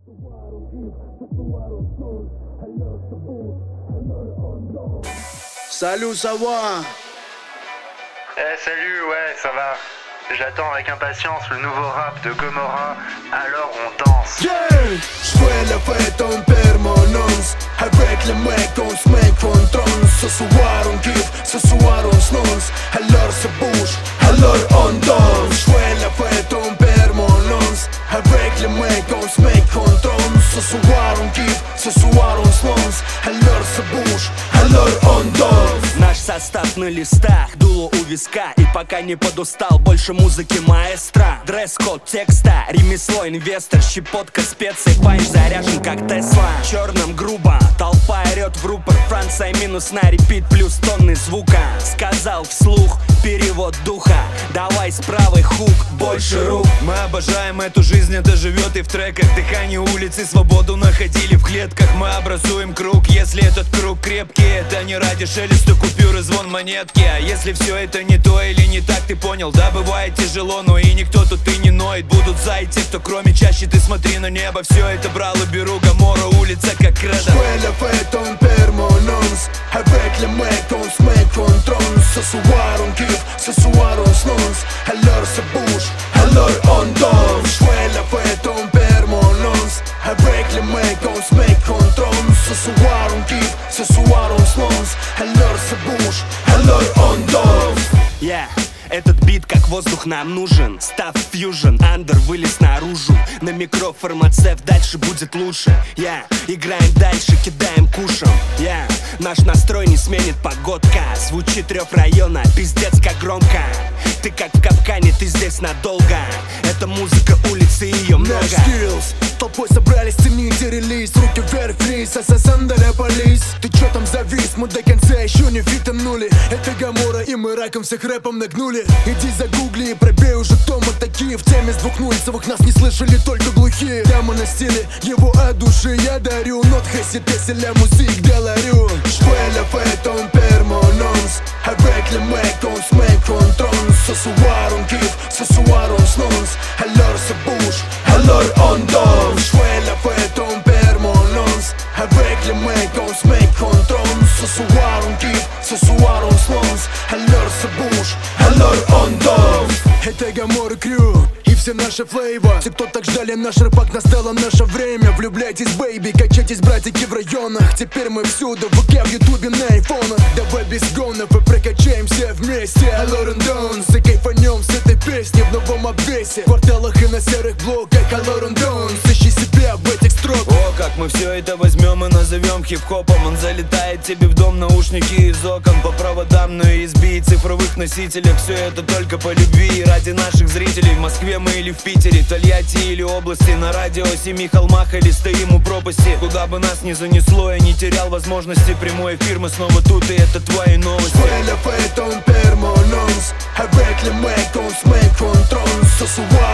Salut, ça va? Salut, ouais, ça va. J'attends avec impatience le nouveau rap de Gomorrah, alors on danse. Yeah! J'fais la fête en permanence, avec les mecs on se met contre on. Ce soir on kiffe, ce soir on snooze, alors ça bouge, alors on danse. J'fais la fête en permanence, avec les mecs on se met contre on. Ce soir on kiffe, ce soir on snooze, alors ça bouge, alors on danse. Наш состав на листах, дуло у виска. И пока не подустал, больше музыки маэстро. Дресс-код текста, ремесло инвестор. Щепотка специй, панч заряжен как Тесла. Черным грубо, толпа орет в рупор. Франция минус на репит, плюс тонны звука. Сказал вслух, перевод духа. Давай с правой хук, больше рук. Мы обожаем эту жизнь, это живет и в треках. Дыхание улицы, свободу находили в клетках. Мы образуем круг, если этот круг крепкий. Это не ради шелеста купюры, звон монетки. А если все это не то или не так, ты понял? Да, бывает тяжело, но и никто тут и не ноет. Будут за и те, кто кроме чаще, ты смотри на небо. Все это брал и беру, Гоморра, улица как кредо. J'fais la fête en permanence, avec les mecs on se met contre on. Ce soir on kiffe, ce soir on snooze, alors ça bouge, alors on danse. J'fais la fête en permanence, avec les mecs on se met contre on. Ce soir on kiffe, ce soir on snooze, alors ça bouge, alors on danse. Yeah. Этот бит как воздух нам нужен. Став фьюжн, андер вылез наружу. На микро фармацевт, дальше будет лучше. Играем дальше, кидаем кушем. Наш настрой не сменит погодка. Звучит рев района, пиздец как громко. Ты как в капкане, ты здесь надолго. Это музыка улицы, ее много. Толпой собрались, цените релиз. Руки вверх-вниз, ССН для полис. Ты чё там завис, мы до конца еще не фитанули. Это Гоморра и мы раком всех рэпом нагнули. Иди загугли и пробей уже, кто мы такие. В теме с двухнульцевых нас не слышали только глухие. Прямо на стиле его от души я дарю. Нот хэситеси ля музик деларю. J'fais la fête en permanence, avec les mecs on se met contre on. Ce soir on kiffe, ce soir on snooze, alors ça bouge, alors on danse. J'fais la fête en permanence, avec les mecs on se met contre on. Ce soir on kiffe, ce soir on snooze, alors ça bouge, alors on danse. Это Гоморра Крю и все наши флейва. Все, кто так ждали наш рэпак, настало наше время. Влюбляйтесь, бэйби, качайтесь, братики, в районах. Теперь мы всюду, в ВК, в ютубе, на айфонах. Давай без гонов и прокачаемся вместе. Алор and Dons, и кайфанем с этой песни в новом обвесе. В кварталах и на серых блоках. Алор and Dons, ищи себя в этих строках. О, как мы все это возьмем и назовем хип-хопом. Он залетает тебе в дом, наушники из окон. По проводам, но и избить цифровых носителях. Все это только по любви и ради наших зрителей. В Москве мы или в Питере, Тольятти или области. На радио, семи холмах или стоим у пропасти. Куда бы нас ни занесло, я не терял возможности. Прямой эфир, мы снова тут, и это твои новости. J'fais la fête en permanence, avec les mecs on se met contre on. Ce soir